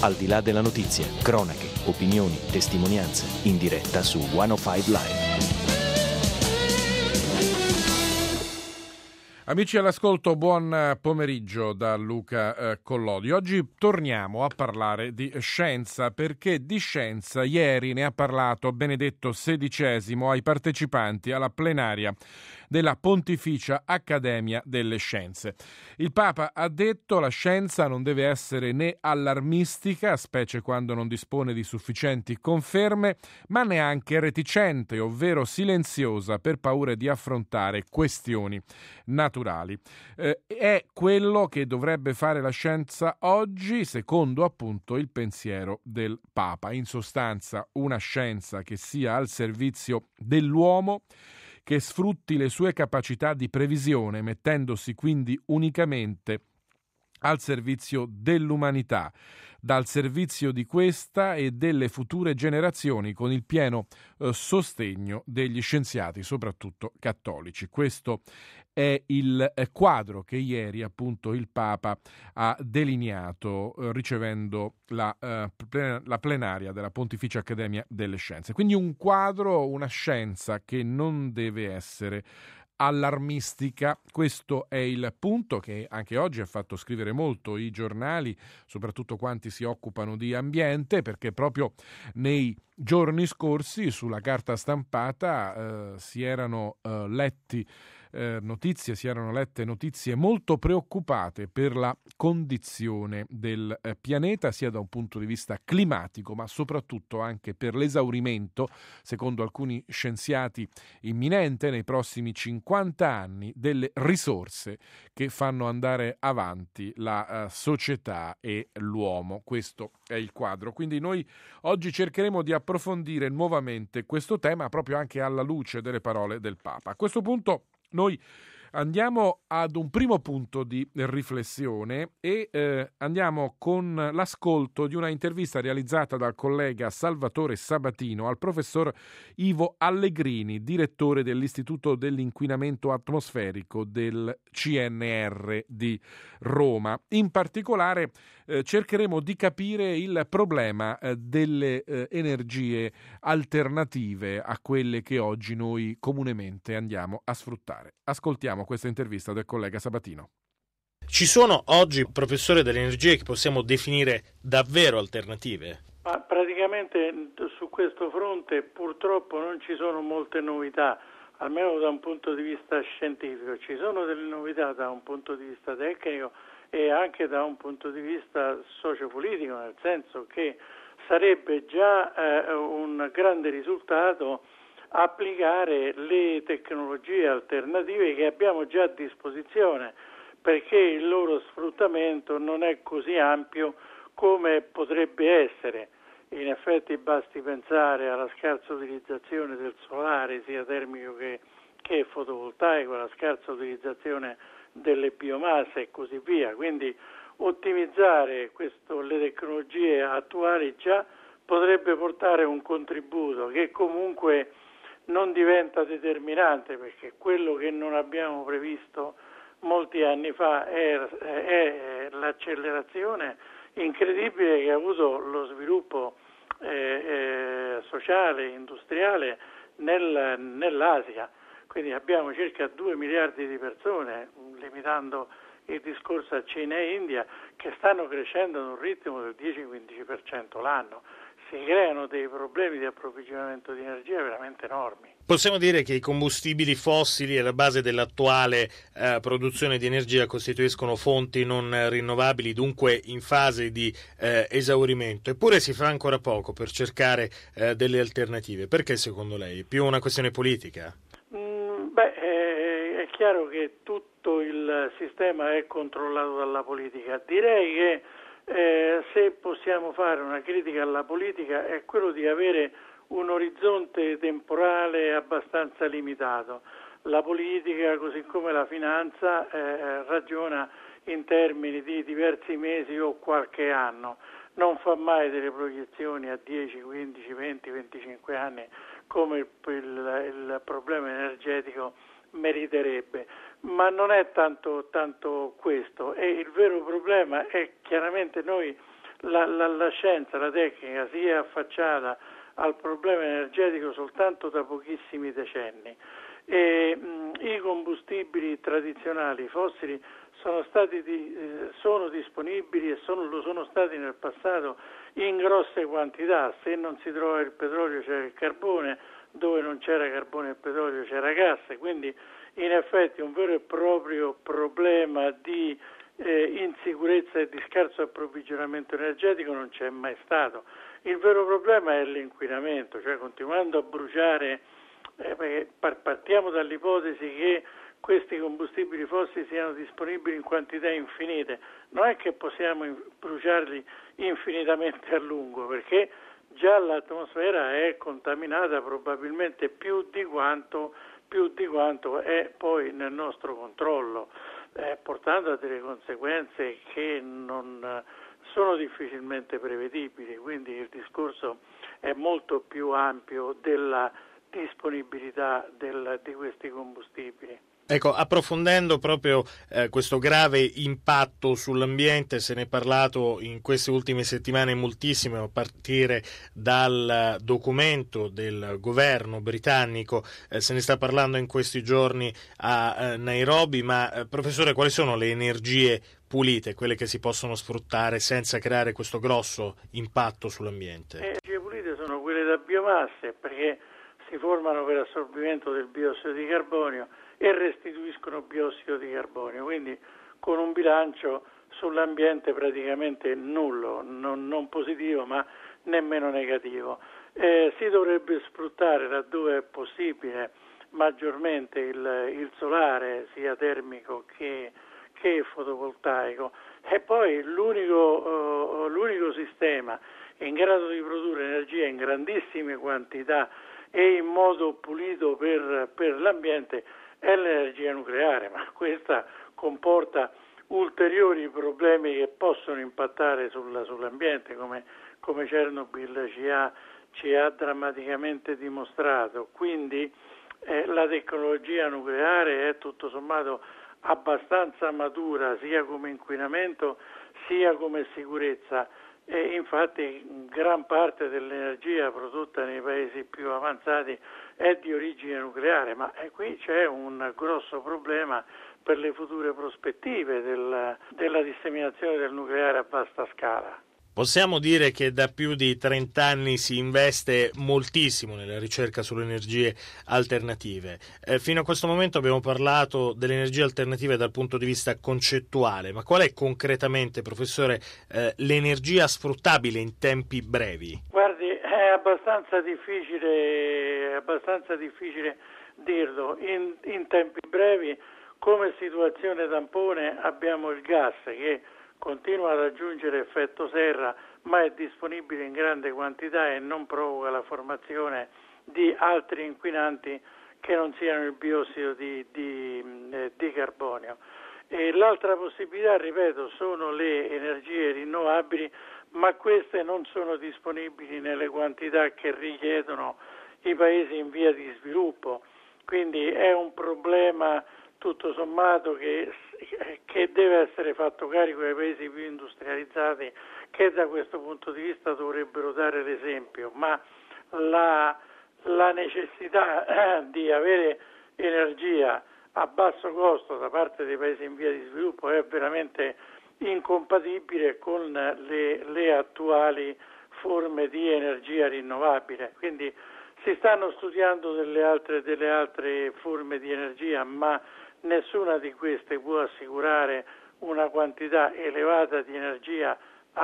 Al di là della notizia, cronache, opinioni, testimonianze, in diretta su 105 Live. Amici all'ascolto, buon pomeriggio da Luca Collodi. Oggi torniamo a parlare di scienza perché di scienza ieri ne ha parlato Benedetto XVI ai partecipanti alla plenaria della Pontificia Accademia delle Scienze. Il Papa ha detto: la scienza non deve essere né allarmistica, specie quando non dispone di sufficienti conferme, ma neanche reticente, ovvero silenziosa per paura di affrontare questioni naturali. È quello che dovrebbe fare la scienza oggi, secondo appunto il pensiero del Papa. In sostanza, una scienza che sia al servizio dell'uomo, che sfrutti le sue capacità di previsione, mettendosi quindi unicamente al servizio dell'umanità, dal servizio di questa e delle future generazioni, con il pieno sostegno degli scienziati, soprattutto cattolici. Questo è il quadro che ieri appunto il Papa ha delineato ricevendo la plenaria della Pontificia Accademia delle Scienze. Quindi un quadro, una scienza che non deve essere allarmistica. Questo è il punto che anche oggi ha fatto scrivere molto i giornali, soprattutto quanti si occupano di ambiente, perché proprio nei giorni scorsi sulla carta stampata si erano lette notizie molto preoccupate per la condizione del pianeta, sia da un punto di vista climatico, ma soprattutto anche per l'esaurimento, secondo alcuni scienziati imminente nei prossimi 50 anni, delle risorse che fanno andare avanti la società e l'uomo. Questo è il quadro. Quindi noi oggi cercheremo di approfondire nuovamente questo tema proprio anche alla luce delle parole del Papa. A questo punto noi andiamo ad un primo punto di riflessione e andiamo con l'ascolto di una intervista realizzata dal collega Salvatore Sabatino al professor Ivo Allegrini, direttore dell'Istituto dell'Inquinamento Atmosferico del CNR di Roma. In particolare cercheremo di capire il problema delle energie alternative a quelle che oggi noi comunemente andiamo a sfruttare. Ascoltiamo questa intervista del collega Sabatino. Ci sono oggi, professore, delle energie che possiamo definire davvero alternative? Ma praticamente su questo fronte purtroppo non ci sono molte novità, almeno da un punto di vista scientifico. Ci sono delle novità da un punto di vista tecnico e anche da un punto di vista sociopolitico, nel senso che sarebbe già un grande risultato applicare le tecnologie alternative che abbiamo già a disposizione, perché il loro sfruttamento non è così ampio come potrebbe essere. In effetti basti pensare alla scarsa utilizzazione del solare, sia termico che fotovoltaico, alla scarsa utilizzazione delle biomasse e così via. Quindi ottimizzare le tecnologie attuali già potrebbe portare un contributo che comunque non diventa determinante, perché quello che non abbiamo previsto molti anni fa è l'accelerazione incredibile che ha avuto lo sviluppo sociale, industriale nell'Asia. Quindi abbiamo circa 2 miliardi di persone, limitando il discorso a Cina e India, che stanno crescendo ad un ritmo del 10-15% l'anno. Si creano dei problemi di approvvigionamento di energia veramente enormi. Possiamo dire che i combustibili fossili alla base dell'attuale produzione di energia costituiscono fonti non rinnovabili, dunque in fase di esaurimento. Eppure si fa ancora poco per cercare delle alternative. Perché secondo lei? È più una questione politica? È chiaro che tutto il sistema è controllato dalla politica. Direi che se possiamo fare una critica alla politica è quello di avere un orizzonte temporale abbastanza limitato. La politica, così come la finanza, ragiona in termini di diversi mesi o qualche anno, non fa mai delle proiezioni a 10, 15, 20, 25 anni come il problema energetico meriterebbe. Ma non è tanto questo, e il vero problema è chiaramente noi la scienza, la tecnica si è affacciata al problema energetico soltanto da pochissimi decenni e i combustibili tradizionali fossili sono disponibili e lo sono stati nel passato in grosse quantità. Se non si trova il petrolio c'era il carbone, dove non c'era carbone e petrolio c'era gas, quindi in effetti un vero e proprio problema di insicurezza e di scarso approvvigionamento energetico non c'è mai stato. Il vero problema è l'inquinamento, cioè continuando a bruciare, perché partiamo dall'ipotesi che questi combustibili fossili siano disponibili in quantità infinite, non è che possiamo bruciarli infinitamente a lungo, perché già l'atmosfera è contaminata probabilmente più di quanto è poi nel nostro controllo, portando a delle conseguenze che non sono difficilmente prevedibili, quindi il discorso è molto più ampio della disponibilità di questi combustibili. Ecco, approfondendo proprio questo grave impatto sull'ambiente, se ne è parlato in queste ultime settimane moltissimo, a partire dal documento del governo britannico, se ne sta parlando in questi giorni a Nairobi, ma professore, quali sono le energie pulite, quelle che si possono sfruttare senza creare questo grosso impatto sull'ambiente? Le energie pulite sono quelle da biomasse, perché si formano per assorbimento del biossido di carbonio e restituiscono biossido di carbonio, quindi con un bilancio sull'ambiente praticamente nullo, non positivo ma nemmeno negativo. Si dovrebbe sfruttare laddove è possibile maggiormente il solare, sia termico che fotovoltaico, e poi l'unico sistema in grado di produrre energia in grandissime quantità e in modo pulito per l'ambiente è l'energia nucleare, ma questa comporta ulteriori problemi che possono impattare sull'ambiente, come Chernobyl ci ha drammaticamente dimostrato. Quindi la tecnologia nucleare è tutto sommato abbastanza matura sia come inquinamento sia come sicurezza, e infatti gran parte dell'energia prodotta nei paesi più avanzati è di origine nucleare, ma qui c'è un grosso problema per le future prospettive della disseminazione del nucleare a vasta scala. Possiamo dire che da più di 30 anni si investe moltissimo nella ricerca sulle energie alternative. Fino a questo momento abbiamo parlato delle energie alternative dal punto di vista concettuale, ma qual è concretamente, professore, l'energia sfruttabile in tempi brevi? Guardi, è abbastanza difficile dirlo. In tempi brevi, come situazione tampone, abbiamo il gas che continua a raggiungere effetto serra, ma è disponibile in grande quantità e non provoca la formazione di altri inquinanti che non siano il biossido di carbonio. E l'altra possibilità, ripeto, sono le energie rinnovabili, ma queste non sono disponibili nelle quantità che richiedono i paesi in via di sviluppo. Quindi è un problema tutto sommato che deve essere fatto carico ai paesi più industrializzati, che da questo punto di vista dovrebbero dare l'esempio, ma la necessità di avere energia a basso costo da parte dei paesi in via di sviluppo è veramente incompatibile con le attuali forme di energia rinnovabile. Quindi si stanno studiando delle altre forme di energia, ma nessuna di queste può assicurare una quantità elevata di energia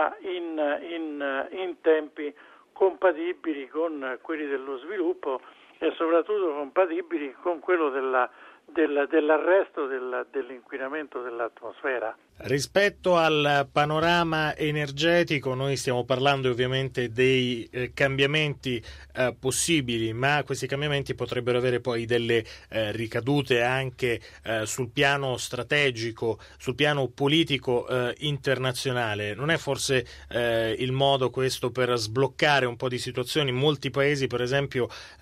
in tempi compatibili con quelli dello sviluppo e soprattutto compatibili con quello dell'arresto dell'inquinamento dell'atmosfera. Rispetto al panorama energetico, noi stiamo parlando ovviamente dei cambiamenti possibili, ma questi cambiamenti potrebbero avere poi delle ricadute anche sul piano strategico, sul piano politico internazionale. Non è forse il modo questo per sbloccare un po' di situazioni? Molti paesi, per esempio,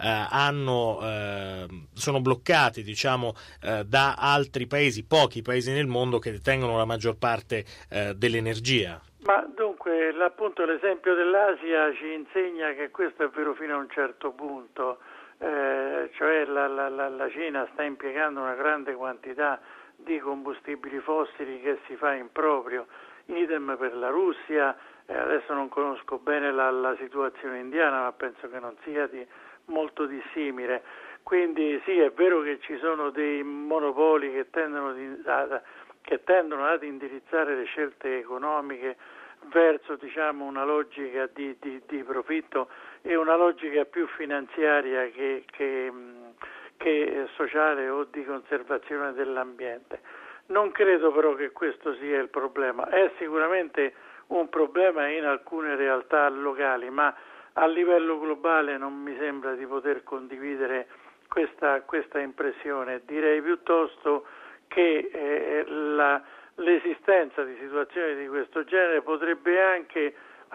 sono bloccati, da altri paesi, pochi paesi nel mondo che detengono la maggior parte dell'energia. Ma dunque Dunque, appunto l'esempio dell'Asia ci insegna che questo è vero fino a un certo punto, cioè la Cina sta impiegando una grande quantità di combustibili fossili che si fa in proprio, idem per la Russia, adesso non conosco bene la situazione indiana, ma penso che non sia molto dissimile. Quindi sì, è vero che ci sono dei monopoli che tendono ad indirizzare le scelte economiche verso, diciamo, una logica di profitto e una logica più finanziaria che sociale o di conservazione dell'ambiente. Non credo però che questo sia il problema. È sicuramente un problema in alcune realtà locali, ma a livello globale non mi sembra di poter condividere questa impressione. Direi piuttosto che l'esistenza di situazioni di questo genere potrebbe anche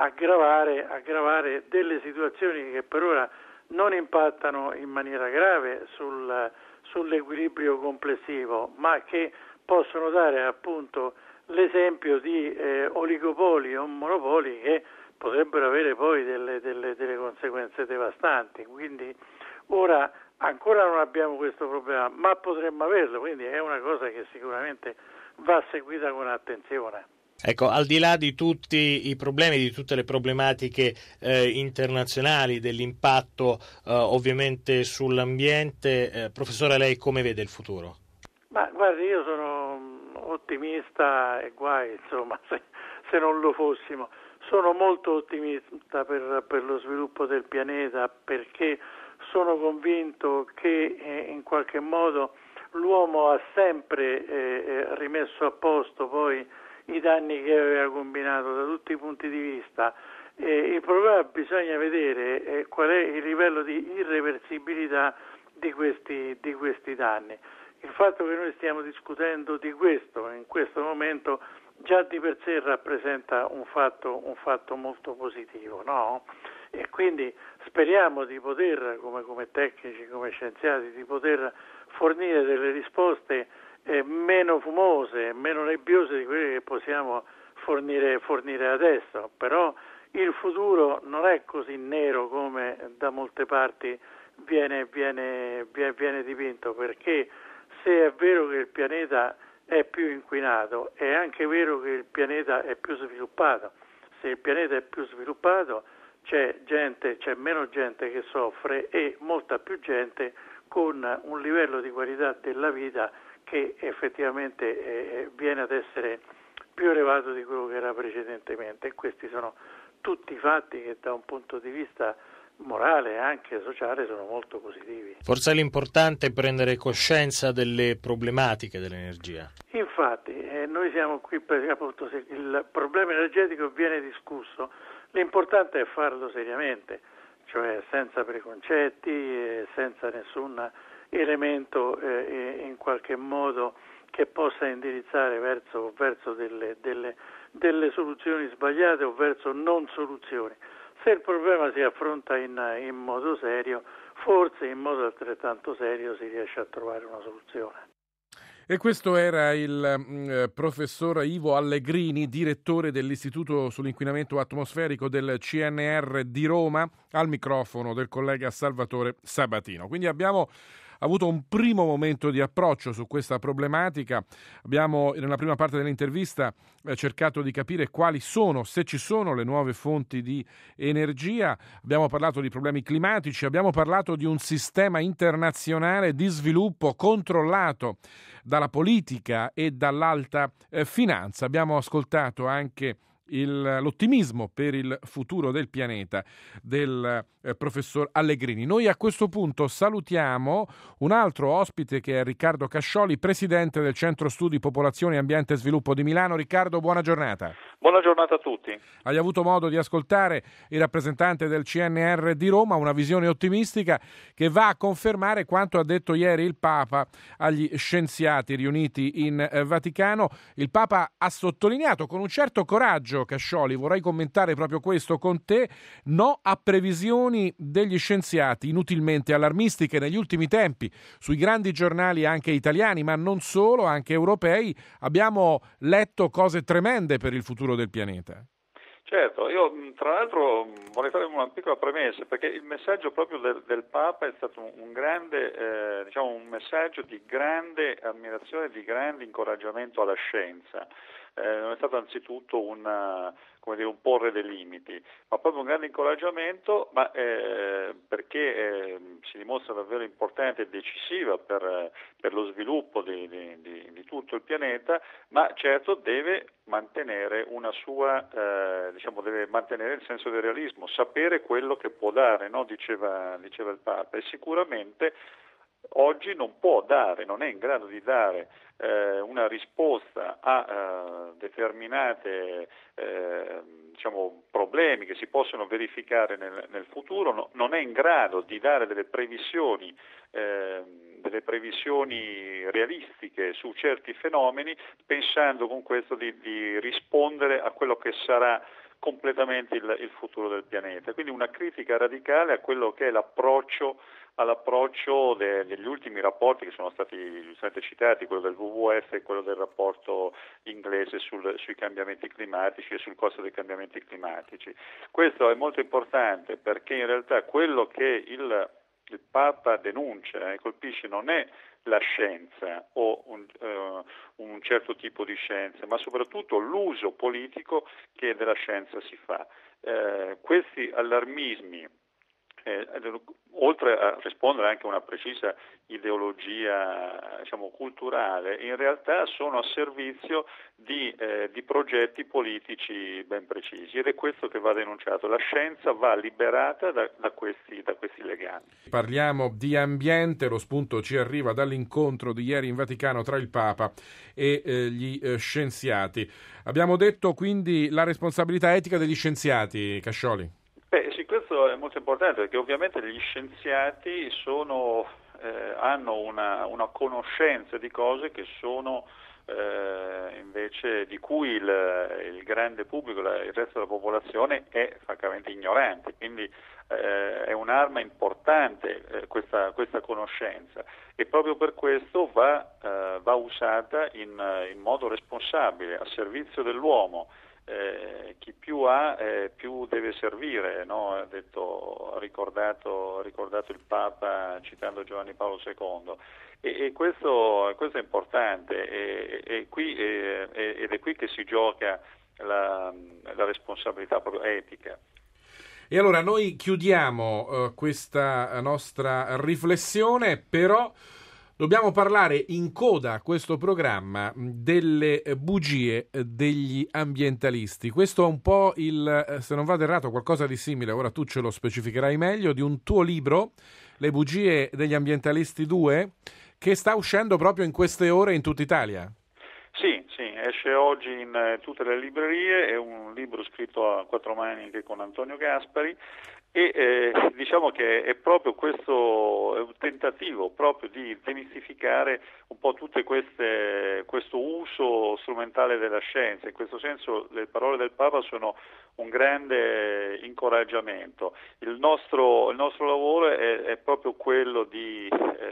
aggravare delle situazioni che per ora non impattano in maniera grave sull'equilibrio complessivo, ma che possono dare appunto l'esempio di oligopoli o monopoli che potrebbero avere poi delle conseguenze devastanti. Quindi ora ancora non abbiamo questo problema, ma potremmo averlo, quindi è una cosa che sicuramente va seguita con attenzione. Ecco, al di là di tutti i problemi, di tutte le problematiche internazionali, dell'impatto ovviamente sull'ambiente, professore, lei come vede il futuro? Ma guardi, io sono ottimista e guai, insomma, se non lo fossimo. Sono molto ottimista per lo sviluppo del pianeta, perché sono convinto che in qualche modo l'uomo ha sempre rimesso a posto poi i danni che aveva combinato da tutti i punti di vista. Il problema, bisogna vedere qual è il livello di irreversibilità di questi danni. Il fatto che noi stiamo discutendo di questo in questo momento già di per sé rappresenta un fatto molto positivo, no? E quindi speriamo di poter, come tecnici, come scienziati, di poter fornire delle risposte meno fumose, meno nebbiose di quelle che possiamo fornire adesso. Però il futuro non è così nero come da molte parti viene dipinto, perché se è vero che il pianeta è più inquinato, è anche vero che il pianeta è più sviluppato. Se il pianeta è più sviluppato c'è meno gente che soffre e molta più gente con un livello di qualità della vita che effettivamente viene ad essere più elevato di quello che era precedentemente. E questi sono tutti fatti che da un punto di vista morale e anche sociale sono molto positivi. Forse l'importante è prendere coscienza delle problematiche dell'energia. Infatti, noi siamo qui perché appunto se il problema energetico viene discusso, l'importante è farlo seriamente, cioè senza preconcetti, senza nessun elemento in qualche modo che possa indirizzare verso delle soluzioni sbagliate o verso non soluzioni. Se il problema si affronta in modo serio, forse in modo altrettanto serio si riesce a trovare una soluzione. E questo era il professor Ivo Allegrini, direttore dell'Istituto sull'inquinamento atmosferico del CNR di Roma, al microfono del collega Salvatore Sabatino. Quindi abbiamo avuto un primo momento di approccio su questa problematica. Abbiamo nella prima parte dell'intervista cercato di capire quali sono, se ci sono, le nuove fonti di energia. Abbiamo parlato di problemi climatici, abbiamo parlato di un sistema internazionale di sviluppo controllato dalla politica e dall'alta finanza. Abbiamo ascoltato anche l'ottimismo per il futuro del pianeta del professor Allegrini. Noi a questo punto salutiamo un altro ospite che è Riccardo Cascioli, presidente del Centro Studi Popolazione, Ambiente e Sviluppo di Milano. Riccardo, buona giornata. Buona giornata a tutti. Hai avuto modo di ascoltare il rappresentante del CNR di Roma, una visione ottimistica che va a confermare quanto ha detto ieri il Papa agli scienziati riuniti in Vaticano. Il Papa ha sottolineato con un certo coraggio, Cascioli, vorrei commentare proprio questo con te, no a previsioni degli scienziati inutilmente allarmistiche negli ultimi tempi. Sui grandi giornali anche italiani, ma non solo, anche europei, abbiamo letto cose tremende per il futuro del pianeta. Certo, io tra l'altro vorrei fare una piccola premessa, perché il messaggio proprio del Papa è stato un grande, un messaggio di grande ammirazione, di grande incoraggiamento alla scienza. Non è stato anzitutto un porre dei limiti, ma proprio un grande incoraggiamento, perché si dimostra davvero importante e decisiva per lo sviluppo di tutto il pianeta, ma certo deve mantenere una sua, deve mantenere il senso del realismo, sapere quello che può dare, no? Diceva il Papa, e sicuramente oggi non è in grado di dare una risposta a determinate problemi che si possono verificare nel futuro, non è in grado di dare delle previsioni realistiche su certi fenomeni, pensando con questo di rispondere a quello che sarà completamente il futuro del pianeta. Quindi una critica radicale a quello che è all'approccio degli ultimi rapporti che sono stati citati, quello del WWF e quello del rapporto inglese sui cambiamenti climatici e sul costo dei cambiamenti climatici. Questo è molto importante, perché in realtà quello che il Papa denuncia e colpisce non è la scienza o un certo tipo di scienza, ma soprattutto l'uso politico che della scienza si fa. Questi allarmismi, oltre a rispondere anche a una precisa ideologia culturale, in realtà sono a servizio di progetti politici ben precisi, ed è questo che va denunciato. La scienza va liberata da questi legami. Parliamo di ambiente, lo spunto ci arriva dall'incontro di ieri in Vaticano tra il Papa e gli scienziati. Abbiamo detto quindi la responsabilità etica degli scienziati, Cascioli. Sì, questo è molto importante, perché ovviamente gli scienziati hanno una conoscenza di cose che sono invece di cui il grande pubblico, il resto della popolazione è francamente ignorante, quindi è un'arma importante questa conoscenza, e proprio per questo va usata in modo responsabile, a servizio dell'uomo. Chi più ha più deve servire, no? Ha ricordato il Papa citando Giovanni Paolo II, e questo è importante, ed è qui che si gioca la responsabilità proprio etica. E allora noi chiudiamo questa nostra riflessione, però dobbiamo parlare in coda a questo programma delle bugie degli ambientalisti. Questo è un po' se non vado errato, qualcosa di simile, ora tu ce lo specificherai meglio, di un tuo libro, Le bugie degli ambientalisti 2, che sta uscendo proprio in queste ore in tutta Italia. Sì, esce oggi in tutte le librerie, è un libro scritto a quattro mani anche con Antonio Gaspari, e diciamo che è proprio questo, è un tentativo proprio di demistificare un po' tutte questo uso strumentale della scienza. In questo senso le parole del Papa sono un grande incoraggiamento. Il nostro lavoro è proprio quello di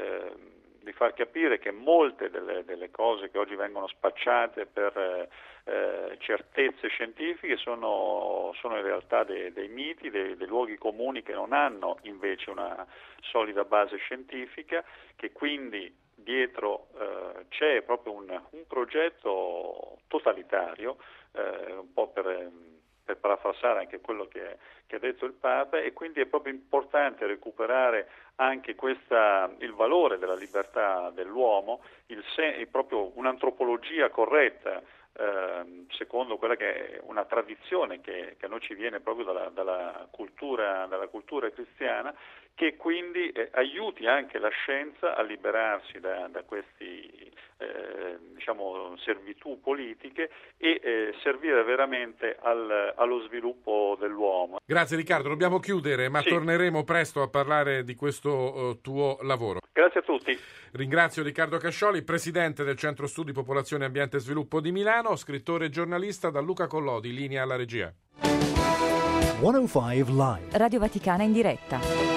far capire che molte delle cose che oggi vengono spacciate per certezze scientifiche sono in realtà dei miti, dei luoghi comuni che non hanno invece una solida base scientifica, che quindi dietro c'è proprio un progetto totalitario, un po' per parafrasare anche quello che ha detto il Papa, e quindi è proprio importante recuperare anche il valore della libertà dell'uomo, proprio un'antropologia corretta, secondo quella che è una tradizione che a noi ci viene proprio dalla cultura cristiana, che quindi aiuti anche la scienza a liberarsi da questi servitù politiche e servire veramente allo sviluppo dell'uomo. Grazie Riccardo, dobbiamo chiudere, ma sì, torneremo presto a parlare di questo tuo lavoro. Grazie a tutti. Ringrazio Riccardo Cascioli, presidente del Centro Studi Popolazione Ambiente e Sviluppo di Milano, scrittore e giornalista. Da Luca Collodi, linea alla regia. 105 Live. Radio Vaticana in diretta.